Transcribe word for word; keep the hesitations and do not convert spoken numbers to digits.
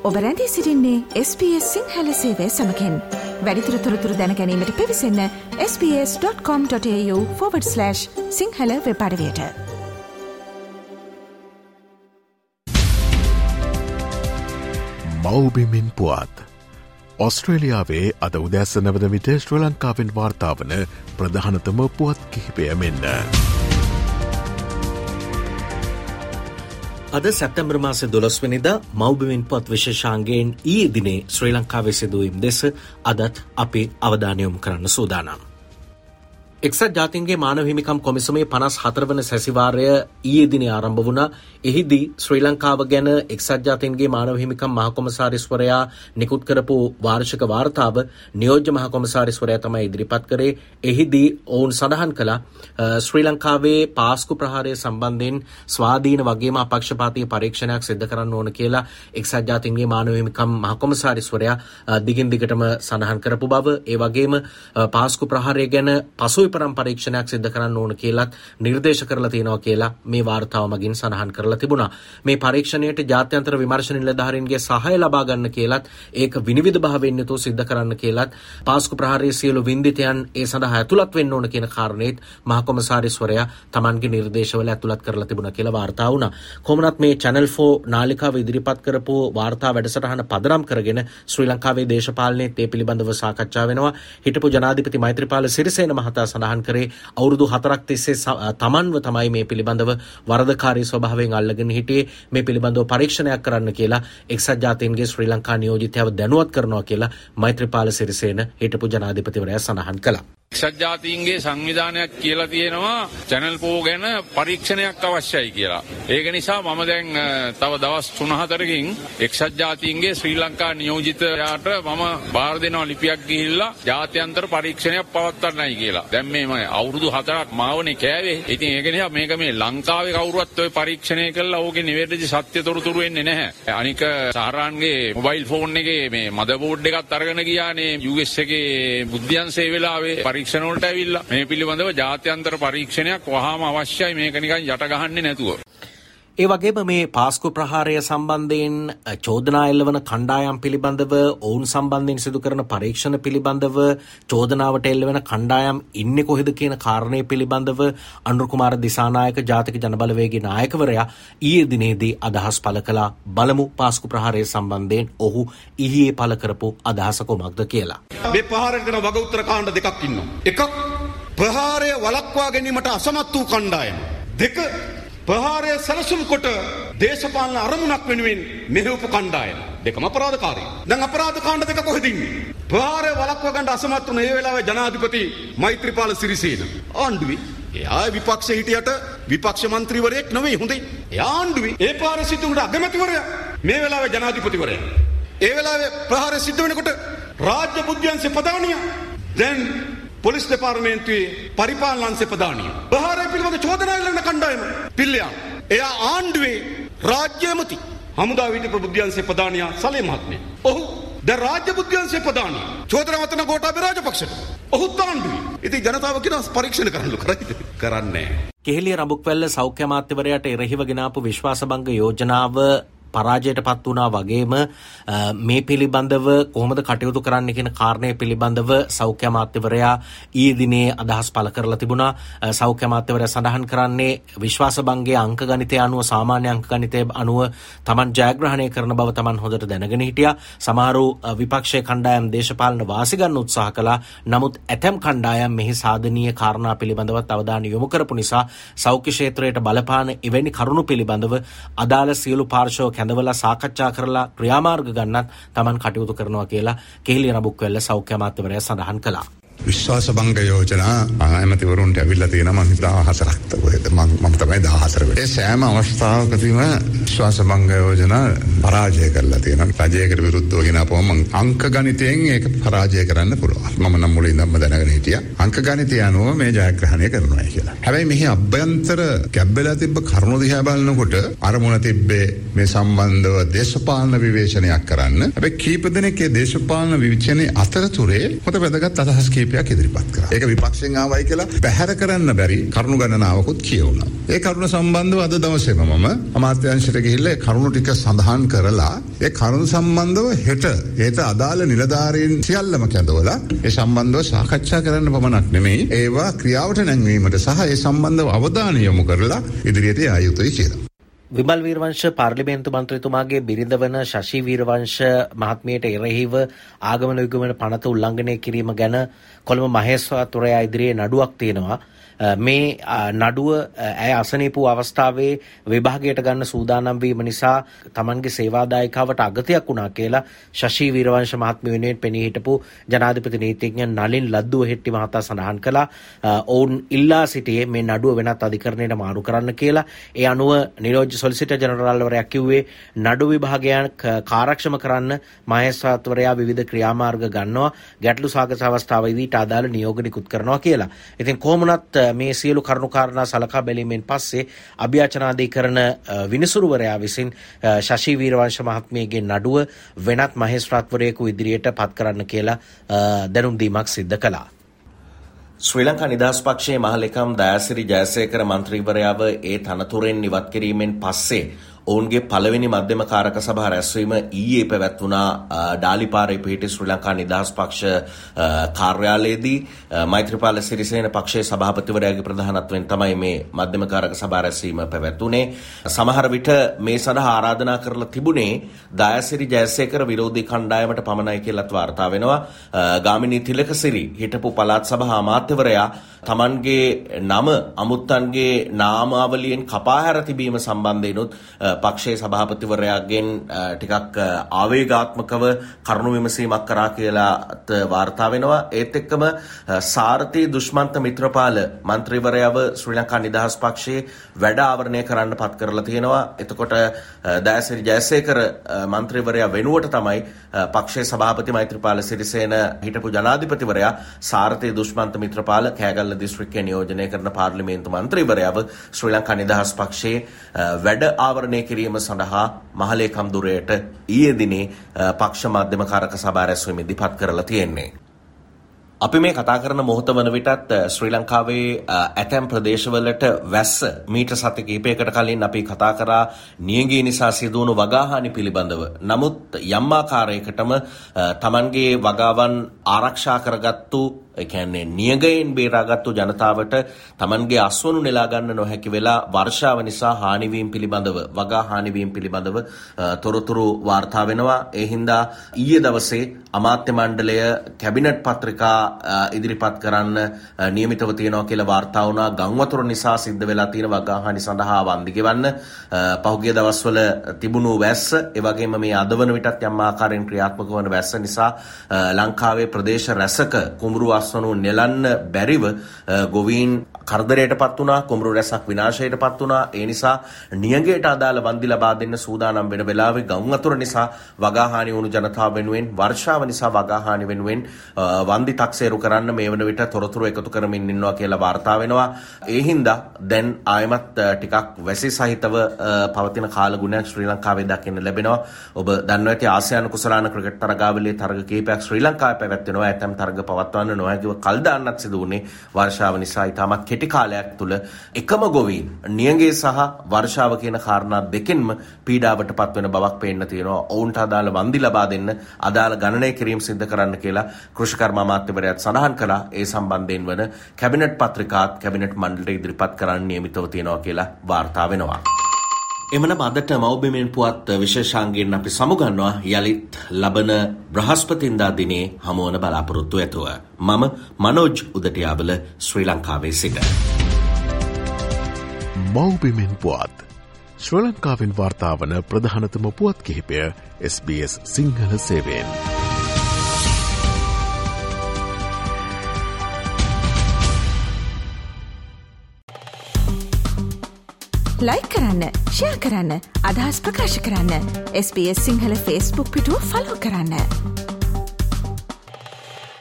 ඔබ රැඳී සිටින්නේ එස් බී එස් සිංහල සේවය සමගින්. වැඩිදුර තොරතුරු දැන ගැනීමට පිවිසන්න S B S dot com dot AU forward slash Sinhala web අඩවියට. මව්බිමින් පුවත්. ඔස්ට්‍රේලියාවේ අද උදැස්ස නවද විට ශ්‍රී ලංකාවෙන් වාර්තාවන ප්‍රධානතම පුවත් කිහිපය මෙන්න. අද සැප්තැම්බර් මාස දොළොස්වැනිදා මව්බිමින් පුවත් විශේෂාංගයෙන් ඊයේ දිනේ ශ්‍රී ලංකාවේ සිදුවීම් දෙස අදත් අපි අවධානය යොමු කරන්න සූදානම්. එක්සත් ජාතීන්ගේ මානව හිමිකම් කොමිසමේ පනස් හතර වන සැසිවාරය ඊයේ දිනේ ආරම්භ වුණා. එහිදී ශ්‍රී ලංකාව ගැන එක්සත් ජාතීන්ගේ මානව හිමිකම් මහ කොමසාරිස්වරයා නිකුත් කරපු වාර්ෂික වාර්තාව නියෝජ්‍ය මහ කොමසාරිස්වරයා තමයි ඉදිරිපත් කරේ. එහිදී ඔවුන් සඳහන් කළා ශ්‍රී ලංකාවේ පාස්කු ප්‍රහාරය සම්බන්ධයෙන් ස්වාධීන වගේම අපක්ෂපාතී පරීක්ෂණයක් සිදු කරන්න ඕන කියලා එක්සත් ජාතීන්ගේ මානව හිමිකම් මහ කොමසාරිස්වරයා දිගින් දිගටම සඳහන් කරපු බව, ඒ වගේම පාස්කු ප්‍රහාරය ගැන පසු පරම් පරීක්ෂණයක් සිදු කරන්න ඕන කියලාත් නිර්දේශ කරලා තියෙනවා කියලා මේ වාර්තාව මගින් සඳහන් කරලා තිබුණා. මේ පරීක්ෂණයට ජාත්‍යන්තර විමර්ශන නිලධාරීන්ගේ සහාය ලබා ගන්න කියලාත් ඒක විනිවිද භාවයෙන් යුතුව සිදු කරන්න කියලාත් පාස්කු ප්‍රහාරයේ සියලු වින්දිතයන් ඒ සඳහා ඇතුළත් වෙන්න ඕන කියන කාරණේත් මහ කොමසාරිස්වරයා Tamanගේ නිර්දේශවල ඇතුළත් කරලා තිබුණා කියලා වාර්තා වුණා. කොහොමනත් මේ Channel four නාලිකාව ඉදිරිපත් කරපු වාර්තා වැඩසටහන පදනම් කරගෙන ශ්‍රී ලංකාවේ දේශපාලනයේ තේ පිළිබඳව සාකච්ඡා වෙනවා. හිටපු ජනාධිපති මෛත්‍රීපාල සිරිසේන මහතා සඳහන් කරේ අවුරුදු හතරක් තිස්සේ තමන්ව තමයි මේ පිළිබඳව වරදකාරී ස්වභාවයෙන් අල්ලගෙන හිටියේ. මේ පිළිබඳව පරීක්ෂණයක් කරන්න කියලා එක්සත් ජාතීන්ගේ ශ්‍රී ලංකා නියෝජිතයව දැනුවත් කරනවා කියලා මෛත්‍රීපාල සිරිසේන හිටපු ජනාධිපතිවරයා සඳහන් කළා. එක්සත් ජාතීන්ගේ සංවිධානයක් කියලා තියෙනවා Channel four ගැන පරීක්ෂණයක් අවශ්‍යයි කියලා. ඒක නිසා මම දැන් තව දවස් තුන හතරකින් එක්සත් ජාතීන්ගේ ශ්‍රී ලංකා නියෝජිතයාට මම බාර දෙනවා ලිපියක් ගිහිල්ලා ජාත්‍යන්තර පරීක්ෂණයක් පවත්වන්නයි කියලා. දැන් මේ මම අවුරුදු හතරක් මාවනේ කෑවේ. ඉතින් ඒක නිසා මේක මේ ලංකාවේ කවුරුවත් ඔය පරීක්ෂණය කළා ඕකේ නිවැරදි සත්‍ය තොරතුරු එන්නේ නැහැ. අනික සහරාන්ගේ මොබයිල් ෆෝන් එකේ මේ මදර් බෝඩ් එකත් අරගෙන ගියානේ යූ එස් එකේ බුද්ධියන්සේ වෙලාවේ පරීක්ෂණ වලට ඇවිල්ලා. මේ පිළිබඳව ජාත්‍යන්තර පරීක්ෂණයක් වහාම අවශ්‍යයි. මේක නිකන් යට ගහන්නේ නැතුව. ඒ වගේම මේ පාස්කු ප්‍රහාරය සම්බන්ධයෙන් චෝදනා එල්ලවන කණ්ඩායම් පිළිබඳව, ඔවුන් සම්බන්ධයෙන් සිදු කරන පරීක්ෂණ පිළිබඳව, චෝදනාවට එල්ලවෙන කණ්ඩායම් ඉන්නේ කොහෙද කියන කාරණය පිළිබඳව අනුර කුමාර දිසානායක ජාතික ජනබලවේගයේ නායකවරයා ඊයේ දිනේදී අදහස් පළ කළා. බලමු පාස්කු ප්‍රහාරය සම්බන්ධයෙන් ඔහු ඊයේ පළ කරපු අදහස කොමක්ද කියලා. මේ ප්‍රහාරයට කරන වග උත්තර කාණ්ඩ දෙකක් ඉන්නවා. එකක් ප්‍රහාරය වළක්වා ගැනීමට අසමත් වූ කණ්ඩායම. දෙක ප්‍රහාරය සැලසුම් කොට දේශපාලන අරමුණක් වෙනුවෙන් මෙහෙවපු කණ්ඩායම. දෙකම අපරාධකාරී. දැන් අපරාධ කාණ්ඩ දෙක කොහෙද ඉන්නේ? ප්‍රහාරය වළක්වා ගන්න අසමත් වුණ ඒ වෙලාවේ ජනාධිපති මෛත්‍රීපාල සිරිසේන ආණ්ඩුවේ එයා විපක්ෂ හිටියට විපක්ෂ මන්ත්‍රීවරයෙක් නෙවෙයි හොඳයි. එයා ආණ්ඩුවේ ඒ පාර සිටුණු අගමැතිවරයා මේ වෙලාවේ ජනාධිපතිවරයා. ඒ වෙලාවේ ප්‍රහාරය සිද්ධ වෙනකොට රාජ්‍ය බුද්ධ්‍යංශ ප්‍රධානිය දැන් පොලිස් දෙපාර්තමේන්තුවේ පරිපාලන අංශ ප්‍රධානිය. ප්‍රහාරය පිළිබඳ චෝදනා එල්ලන කණ්ඩායම පිල්ලියා. එයා ආණ්ඩුවේ රාජ්‍ය ඇමති හමුදා විදුලි බුද්ධ්‍යංශ ප්‍රධානියා සලේ මහත්මයා. ඔහු දැන් රාජ්‍ය බුද්ධ්‍යංශ ප්‍රධානිය. චෝදනා වතන ගෝඨාභය රාජපක්ෂට. ඔහු ආණ්ඩුවේ. ඉතින් ජනතාව කියනවා පරීක්ෂණ කරන්න කරයිද? කරන්නේ නැහැ. කෙහෙලිය රඹුක්වැල්ල සෞඛ්‍ය අමාත්‍යවරයාට එරෙහිව ගෙනාපු විශ්වාසභංග යෝජනාව පරාජයට පත් වුණා වගේම මේ පිළිබඳව කොහොමද කටයුතු කරන්න කියන කාරණය පිළිබඳව සෞඛ්‍ය අමාත්‍යවරයා ඊයේ දිනේ අදහස් පළ කරලා තිබුණා. සෞඛ්‍ය අමාත්‍යවරයා සඳහන් කරන්නේ විශ්වාසභංගයේ අංක ගණිතය අනුව සාමාන්‍ය අංක ගණිතය අනුව Taman ජයග්‍රහණය කරන බව Taman හොඳට දැනගෙන හිටියා. සමහරු විපක්ෂයේ කණ්ඩායම් දේශපාලන වාසි ගන්න උත්සාහ කළා. නමුත් ඇතැම් කණ්ඩායම් මෙහි සාධනීය කාරණා පිළිබඳවත් අවධානය යොමු කරපු නිසා සෞඛ්‍ය ක්ෂේත්‍රයට බලපාන එවැනි කරුණු පිළිබඳව අදාළ සියලු පාර්ශ්ව කැඳවලා සාකච්ඡා කරලා ක්‍රියාමාර්ග ගන්නත් Taman කටයුතු කරනවා කියලා කෙහෙලිය රඹුක්වැල්ල සෞඛ්‍ය අමාත්‍යවරයා සඳහන් කළා. විශ්වාසභංග යෝජනා ඇමතිවරුන්ට ඇවිල්ලා තියෙනවා මම දහහතරක් කොහෙද මම මම තමයි දහහතර වෙලේ. ඒ සෑම අවස්ථාවකදීම විශ්වාසභංග යෝජනා පරාජය කරලා තියෙනවා. රජයකට විරුද්ධව ගෙනාපුවම අංක ගණිතයෙන් ඒක පරාජය කරන්න පුළුවන්. මම නම් මුලින්ම දැනගෙන හිටියා. අංක ගණිතය අනුව මේ ජයග්‍රහණය කරනවා කියලා. හැබැයි මෙහි අභ්‍යන්තර කැබ්බලා තිබ්බ කරුණු දිහා බලනකොට අරමුණ තිබ්බේ මේ සම්බන්ධව දේශපාලන විවේචනයක් කරන්න. හැබැයි කීප දෙනෙක්ගේ දේශපාලන විවේචනයේ අතරතුරේ හොත වැදගත් අදහස් කීප කීපයක් ඉදිරිපත් කරා. ඒක විපක්ෂයෙන් ආවයි කියලා පැහැර කරන්න බැරි කරුණු ගණනාවකුත් කියවුණා. ඒ කරුණ සම්බන්ධව අද දවසේම මම අමාත්‍යාංශයට ගිහිල්ලා ඒ කරුණු ටික සඳහන් කරලා ඒ කරුණු සම්බන්ධව හෙට ඒට අදාළ නිලධාරීන් සියල්ලම කැඳවලා ඒ සම්බන්ධව සාකච්ඡා කරන්න පමණක් නෙමෙයි ඒවා ක්‍රියාවට නැංවීමට සහ ඒ සම්බන්ධව අවධානය යොමු කරලා ඉදිරියට යා යුතුයි කියලා. විමල් වීරවංශ පාර්ලිමේන්තු මන්ත්‍රීතුමාගේ බිරිඳ වන ශෂි වීරවංශ මහත්මියට එරෙහිව ආගමන විගමන පනත උල්ලංඝනය කිරීම ගැන කොළඹ මහේස්ත්‍රාත්වරයා ඉදිරියේ නඩුවක් තියෙනවා. මේ නඩුව ඇය අසනීප වූ අවස්ථාවේ විභාගයට ගන්න සූදානම් වීම නිසා තමන්ගේ සේවාදායිකාවට අගතයක් වුණා කියලා ශෂි වීරවංශ මහත්මිය වෙනුවෙන් පෙනී හිටපු ජනාධිපති නීතිඥ නලින් ලද්දුව හෙට්ටි මහතා සඳහන් කළා. ඔවුන් ඉල්ලා සිටියේ මේ නඩුව වෙනත් අධිකරණයට මාරු කරන්න කියලා. ඒ අනුව නිරෝධ සොලිසිටර් ජනරාල්වරයා කිව්වේ නඩු විභාගයන් කාර්යක්ෂම කරන්න මහේස්ත්‍රාත්වරයා විවිධ ක්‍රියාමාර්ග ගන්නවා. ගැටලු සාකච්ඡා අවස්ථාවේදී අදාළ නියෝග නිකුත් කරනවා කියලා. ඉතින් කොහොමුණත් මේ සියලු කරුණු කාරණා සලකා බැලීමෙන් පස්සේ අභියාචනාධිකරණ විනිසුරුවරයා විසින් ශෂි වීරවංශ මහත්මියගේ නඩුව වෙනත් මහේස්ත්‍රාත්වරයෙකු ඉදිරියට පත් කරන්න කියලා දැනුම් දීමක් සිද්ධ කළා. ශ්‍රී ලංකා නිදහස් පක්ෂයේ මහලේකම් දයාසිරි ජයසේකර මන්ත්‍රීවරයාව ඒ තනතුරෙන් ඉවත් කිරීමෙන් පස්සේ ඔවුන්ගේ පළවෙනි මධ්‍යම කාරක සභා රැස්වීම ඊයේ පැවැත්වුණා ඩාලිපාරේ පිහිටි ශ්‍රී ලංකා නිදහස් පක්ෂ කාර්යාලයේදී. මෛත්‍රීපාල සිරිසේන පක්ෂයේ සභාපතිවරයාගේ ප්‍රධානත්වයෙන් තමයි මේ මධ්‍යම කාරක සභා රැස්වීම පැවැත්වුණේ. සමහර විට මේ සඳහා ආරාධනා කරලා තිබුණේ දයාසිරි ජයසේකර විරෝධී කණ්ඩායමට පමණයි කියලාත් වාර්තා වෙනවා. ගාමිණී තිලකසිරි හිටපු පළාත් සභා අමාත්‍යවරයා තමන්ගේ නම අමුත්තන්ගේ නාමාවලියෙන් කපා හැර තිබීම සම්බන්ධයෙන්ුත් පක්ෂයේ සභාපතිවරයාගෙන් ටිකක් ආවේගාත්මකව කරුණු විමසීමක් කරා කියලාත් වාර්තා වෙනවා. ඒත් එක්කම සාරථී දුෂ්මන්ත මිත්‍රපාල මන්ත්‍රීවරයාව ශ්‍රී ලංකා නිදහස් පක්ෂයේ වැඩ ආවරණය කරන්න පත් කරලා තියෙනවා. එතකොට දයාසිරි ජයසේකර මන්ත්‍රීවරයා වෙනුවට තමයි පක්ෂයේ සභාපති මෛත්‍රීපාල සිරිසේන හිටපු ජනාධිපතිවරයා සාරථී දුෂ්මන්ත මිත්‍රපාල කෑගල්ල දිස්ත්‍රික්කයේ නියෝජනය කරන පාර්ලිමේන්තු මන්ත්‍රීවරයාව ශ්‍රී ලංකා නිදහස් පක්ෂයේ වැඩ ආවරණය කිරීම සඳහා මහලේකම් දුරයට ඊයේ දිනේ පක්ෂ මධ්‍යම කාරක සභා රැස්වීමේදී පත් කරලා තියෙන්නේ. අපි මේ කතා කරන මොහොත වන විටත් ශ්‍රී ලංකාවේ ඇතැම් ප්‍රදේශවලට වැස්ස මීට සති කිහිපයකට කලින් අපි කතා කරා නියඟී නිසා සිදුවුණු වගාහානි පිළිබඳව. නමුත් යම් ආකාරයකටම තමන්ගේ වගාවන් ආරක්ෂා කරගත්තු ඒ කියන්නේ නියඟයෙන් බේරාගත්තු ජනතාවට තමන්ගේ අස්වනු නෙලා ගන්න නොහැකි වෙලා වර්ෂාව නිසා හානිවීම පිළිබඳව වගා හානිවීම පිළිබඳව තොරතුරු වාර්තා වෙනවා. ඒ හින්දා ඊයේ දවසේ අමාත්‍ය මණ්ඩලය කැබිනට් පත්‍රිකා ඉදිරිපත් කරන්න නියමිතව තියෙනවා කියලා වාර්තා වුණා. ගංවතුර නිසා සිද්ධ වෙලා තියෙන වගා හානි සඳහා වන්දි ගෙවන්න පහුගිය දවස්වල තිබුණු වැස්ස ඒ වගේම මේ අදවන විටත් යම් ආකාරයෙන් ක්‍රියාත්මක වන වැස්ස නිසා ලංකාවේ ප්‍රදේශ රැසක කුඹුරු අස්වනු නෙලන්න බැරිව ගොවීන් කරදරයටපත් වුණා. කුඹුරු රැසක් විනාශයටපත් වුණා. ඒ නිසා නියඟයට අදාළ වන්දි ලබා දෙන්න සූදානම් වෙන වෙලාවේ ගංවතුර නිසා වගා හානි වුණු ජනතාව වෙනුවෙන් වර්ෂාව නිසා වගා හානි වෙනුවෙන් වන්දි තක්සේරු කරන්න මේ වන විට තොරතුරු එකතු කරමින් ඉන්නවා කියලා වාර්තා වෙනවා. ඒ හින්දා දැන් ආයමත් ටිකක් වැසි සහිතව පවතින කාල ගුණයක් ශ්‍රී ලංකාවේ දකින්න ලැබෙනවා. ඔබ දන්නවා ඇති ආසියානු කුසලාන ක්‍රිකට් තරගාවලියේ තරග කිහිපයක් ශ්‍රී ලංකාවේ පැවැත්වෙනවා. ඇතැම් තරග පවත්වන්න නොහැකිව කල් දාන්නත් සිදු වුණේ වර්ෂාව නිසා. ඉතාමත් කෙටි කාලයක් තුළ එකම ගොවීන් නියඟේ සහ වර්ෂාව කියන කාරණා දෙකෙන්ම පීඩාවට පත්වෙන බවක් පේන්න තියෙනවා. ඔවුන්ට අදාළ වන්දි ලබා දෙන්න අදාළ ගණනය කිරීම සිද්ධ කරන්න කියලා කෘෂිකර්ම අමාත්‍යවරයාත් සඳහන් කළා. ඒ සම්බන්ධයෙන් වන කැබිනට් පත්‍රිකාත් කැබිනට් මණ්ඩලයට ඉදිරිපත් කරන්න නියමිතව තියෙනවා කියලා වාර්තා වෙනවා. එමනම් අදට මව්බිමෙන් පුවත් විශේෂාංගයෙන් අපි සමුගන්නවා යලිත් ලබන බ්‍රහස්පතින්දා දිනේ හමුවන බලාපොරොත්තු ඇතුව. මම මනෝජ් උදටියාවල ශ්‍රී ලංකාවේ සිට. මව්බිමෙන් පුවත් ශ්‍රී ලංකාවෙන් වාර්තාවන ප්‍රධානතම පුවත් කිහිපය එස් බී එස් සිංහල සේවයෙන්. ලයික් කරන්න, ෂෙයා කරන්න, අදහස් ප්‍රකාශ කරන්න. S B S Sinhala Facebook පිටුව ෆලෝ කරන්න.